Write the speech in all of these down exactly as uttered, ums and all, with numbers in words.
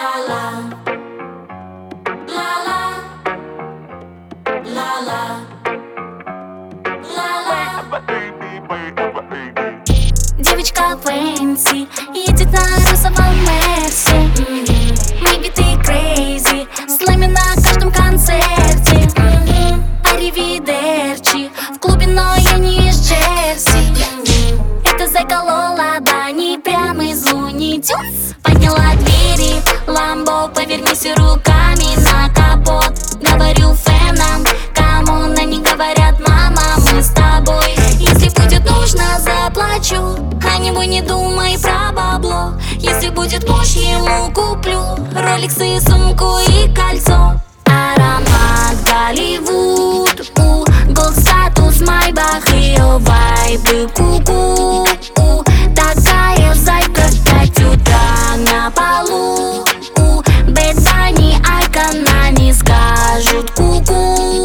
Девочка Фэнси едет на розовом Мерсе. Мы биты крейзи, слэми на каждом концерте. Аривидерчи, в клубе, но я не из Джерси. Это заколола бани прямо из Луни Тюнс. Подняла двери, ламбо, повернись руками на капот. Говорю фэнам, камон, они говорят: мама, мы с тобой. Если будет нужно, заплачу, а небо не думай про бабло. Если будет муж, ему куплю роликсы, сумку и кольцо. Аромат Голливуд, у голд статус, майбах, ее вайбы, ку-ку. Такая зайка в пять утра на полу. У Бэд Банни, Айкона не скажут ку-ку.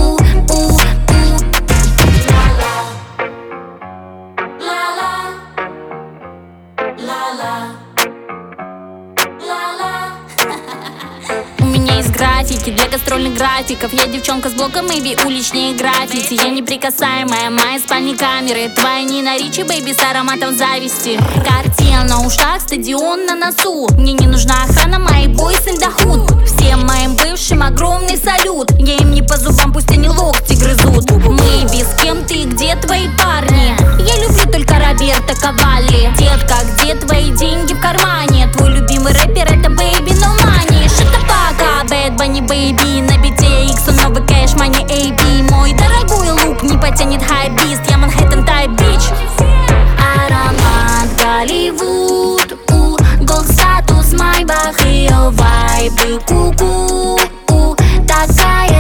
У меня есть графики для гастрольных графиков. Я девчонка с блока, мэйби, уличные граффити. Я неприкасаемая, моя спальни камеры. Твоя Нина Ричи, бэйби, с ароматом зависти. Картина на ушах, стадион на носу. Мне не нужна охрана, мои бойс in the hood. Всем моим бывшим огромный салют. Я им не по зубам, пусть они локти грызут. Мэйби, с кем ты, где твои парни? Я люблю только Роберто Кавалли. Детка, где твои деньги в кармане? Твой любимый рэпер это Baby No Money. Шатапака, Бэд Банни, бэйби. На бите икс, новый кэш, мани эй пи. Мой дорогой лук не потянет хайбист. Я Манхэттен тайп бич. Аромат Голливуд, у голд статус, майбах, ее вайбы, ку-ку. Такая